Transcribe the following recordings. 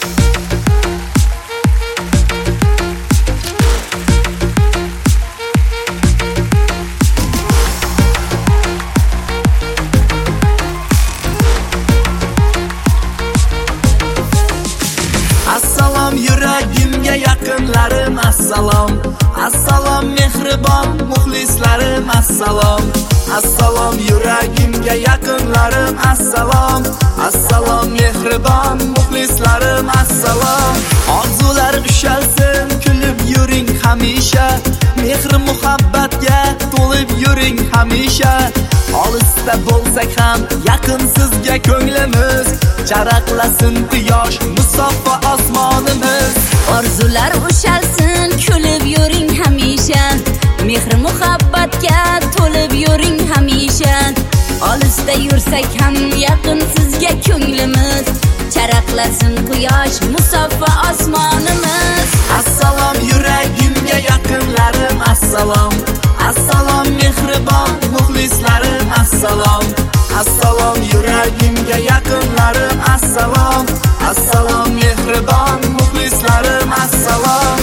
Assalom yuragimga yaqinlarim, assalom. Assalom mehribon muxlislarim, assalom. Assalom yuragimga yaqinlarim, assalom. Assalom mehribon muxlislarim, assalom. Orzular ushalsin, kulib yuring hamisha. Mehr muhabbatga to'lib yuring hamisha. Olisda bo'lsak ham yaqin sizga ko'nglimiz. Charaqlasin quyosh musaffo osmonimiz. Orzular ushalsin, kulib yuring hamisha. Mehr muhabbatga to'lib yuring hamisha. Olisda yursak ham yaqin sizga ko'nglimiz. Charaqlasin quyosh musaffo osmonimiz. Assalom yuragimga yaqinlarim, assalom. Assalom mehribon muxlislarim, assalom. Assalom yuragimga yaqinlarim, assalom. Assalom mehribon muxlislarim, assalom.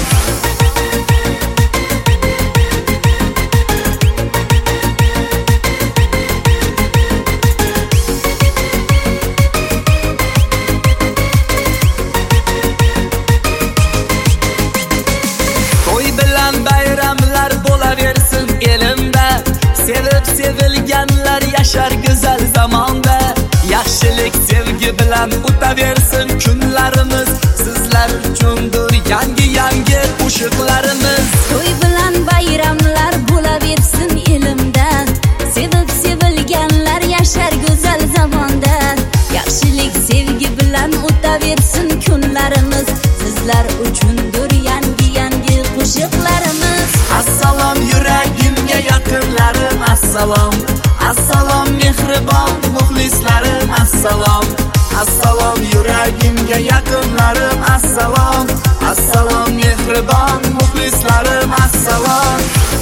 To'y bilan bayramlar bo'laversin elimda. Sevib sevilganlar yashar go'zal zamonda. Yaxshilik sevgi bilan o'taversin kunlarimiz. Sizlar uchundir yangi qo'shiqlarimiz. To'y bilan bayramlar bo'laversin elimda. Sevib sevilganlar yashar go'zal zamonda. Yaxshilik sevgi bilan o'taversin kunlarimiz. Sizlar uchundir yangi qo'shiqlarimiz. Assalom yuragimga yaqinlarim, assalom. Assalom mehribon muxlislarim, assalom. Assalom yuragimga yaqinlarim, assalom. Assalom mehribon muxlislarim, assalom.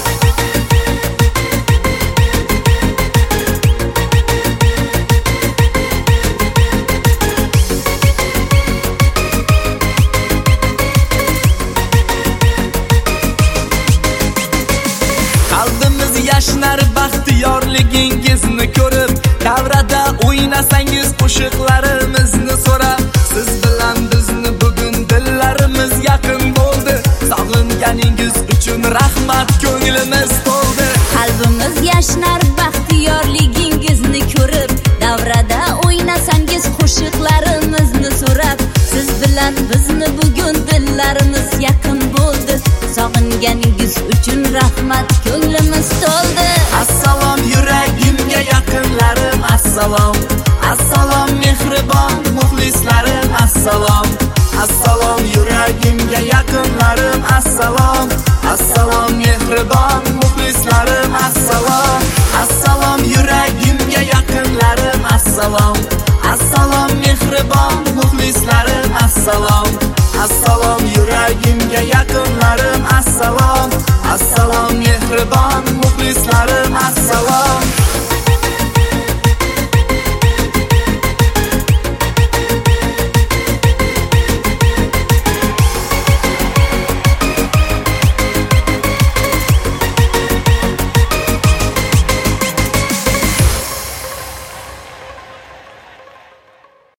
Qalbimiz yashnar baxtiyorligingizni ko'rib, davrada o'ynasangiz qo'shiqlarimizni so'rab. Siz bilan bizni bugun dillarimiz yaqin bo'ldi. Sog'inganingiz uchun rahmat, ko'nglimiz to'ldi. Qalbimiz yashnar baxtiyorligingizni ko'rib, davrada o'ynasangiz qo'shiqlarimizni so'rab. Siz bilan bizni bugun dillarimiz yaqin bo'ldi. Sog'inganingiz uchun rahmat, ko'nglimiz to'ldi. Assalom yuragimga yaqinlarim, assalom. Assalom mehribon muxlislarim, assalom. Assalom yuragimga yaqinlarim, assalom. Assalom mehribon muxlislarim, assalom. Assalom yuragimga yaqinlarim, assalom. Assalom mehribon muxlislarim, assalom. Assalom yuragimga yaqinlarim, assalom. Assalom mehribon muxlislarim, assalom.